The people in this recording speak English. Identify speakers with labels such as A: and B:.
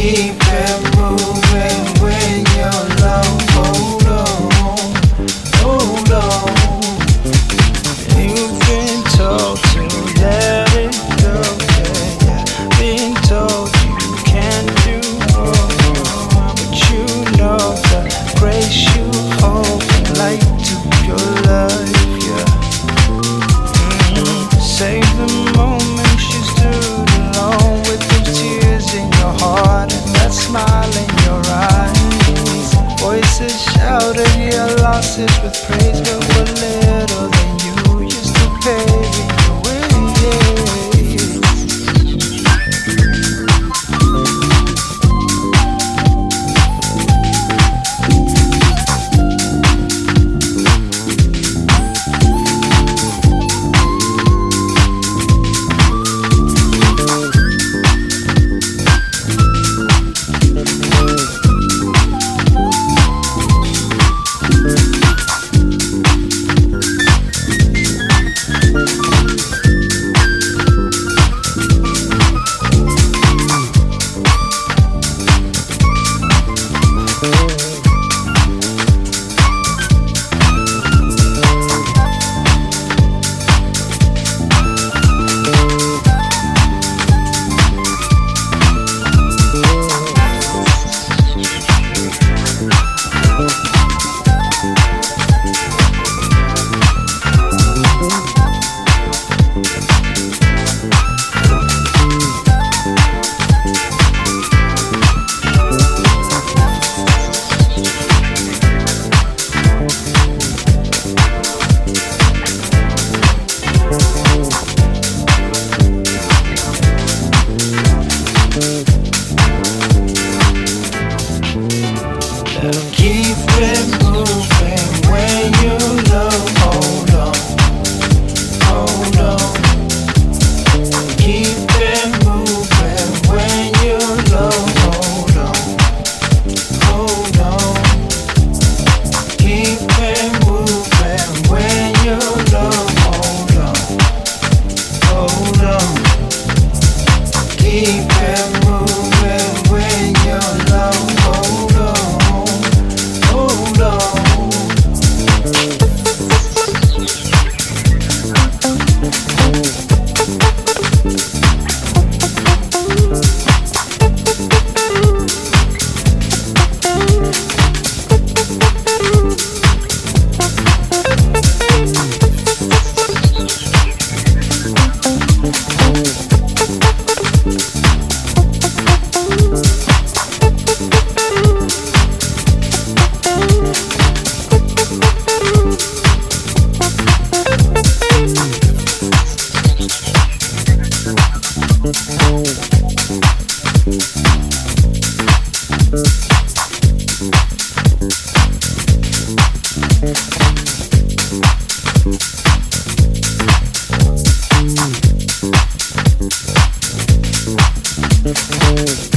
A: Keep it moving when you're low. Hold on, hold on. You've been told to let it go, yeah. Been told you can't do more, but you know the grace you hold can light to your life, yeah. Save the moment, she's stood alone with those tears in your heart and that smile in your eyes. Voices shouted your losses with praise, but what little than you used to paving your way. Keep it moving when you're low. Hold on, hold on. Keep it moving when you're low. Hold on, hold on. Keep it moving when you're low. Hold on, hold on. Keep it moving when you're low. Hold on. Hold on.
B: Oh.